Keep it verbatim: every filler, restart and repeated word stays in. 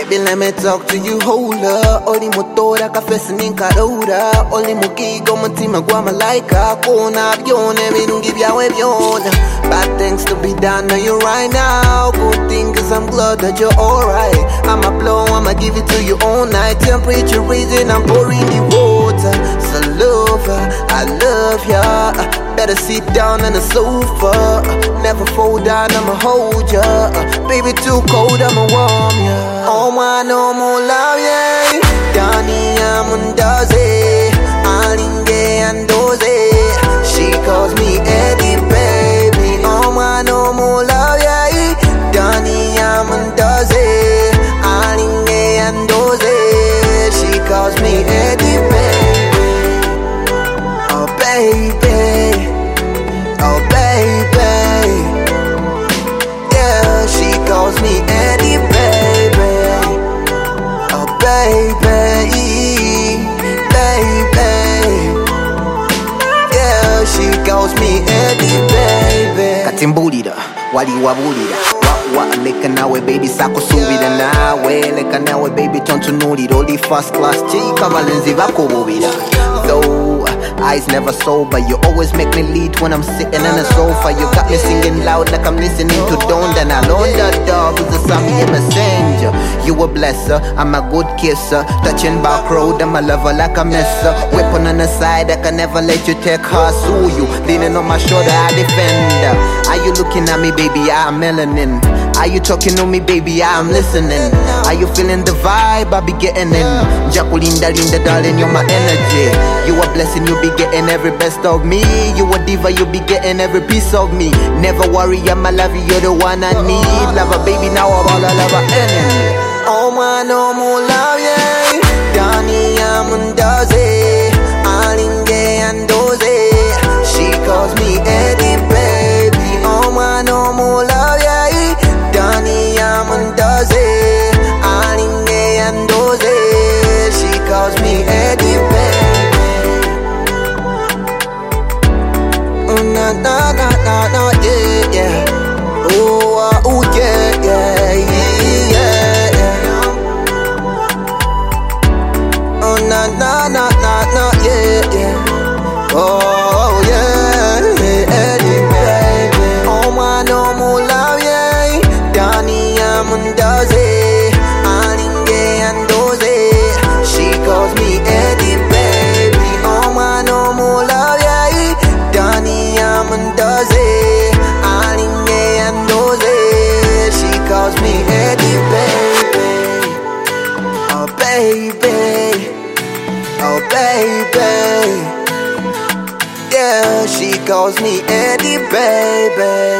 baby, let me talk to you, hold up. Oli motora kafesi ninkarora. Oli mugigo mutima gwa malaika. Kona byone birungi byawe byona. Bad things to be done to you right now. Good thing cause I'm glad that you're alright. I'ma blow, I'ma give it to you all night. Temperature raising, I'm pouring the water. So love her, I love ya. Better sit down on the sofa. Never fall down, I'ma hold ya. Baby too cold, I'ma warm ya. Oh my no more love, yeah. Dani amundaze, alinge andoze. She calls me Eddie, baby. Oh my no more love, yeah. Dani amundaze, alinge andoze. She calls me Eddie, baby. Oh baby, oh baby. Yeah, she calls me Eddie, baby. Oh baby, baby. Yeah, she calls me Eddie, baby. Katimbulira, wali wabulira. Wa wa leka nawe baby sako subira nawe. Leka nawe baby tontunulira. Oli first class chika balenzi bakububira. Though eyes never sober, you always make me lead when I'm sitting on the sofa. You got me singing loud like I'm listening to Donda. And alone the dog is a Sammy messenger. You a blesser, I'm a good kisser. Touching back road, I'm a lover like a messer. Weapon on the side, I can never let you take her. Sue you, leaning on my shoulder, I defend her. Are you looking at me, baby? I'm melanin. Are you talking to me, baby? I'm listening. Are you feeling the vibe? I be getting in. Jaculinda, Linda, darling, you're my energy. You a blessing, you be getting every best of me. You a diva, you be getting every piece of me. Never worry, I'm a love you, you're the one I need. Love a baby, now I'm all I love a enemy. Oh my no more love, yeah. Dani amundaze, alinge andoze. She calls me Eddie, baby. Oh my no more love, yeah. Dani amundaze, alinge andoze. She calls me Eddie, baby. Oh na na na na na, yeah yeah. Oh uh, oh yeah yeah yeah yeah. Oh na na na na na, yeah yeah. Oh yeah, Eddie, baby. Oh my no more love, yeah. Dani amundaze, alinge andoze. She calls me Eddie, baby. Oh my no more love, yeah. Dani amundaze, alinge andoze. She calls me Eddie, baby. Oh baby, oh baby. Yeah, she calls me Eddie, baby.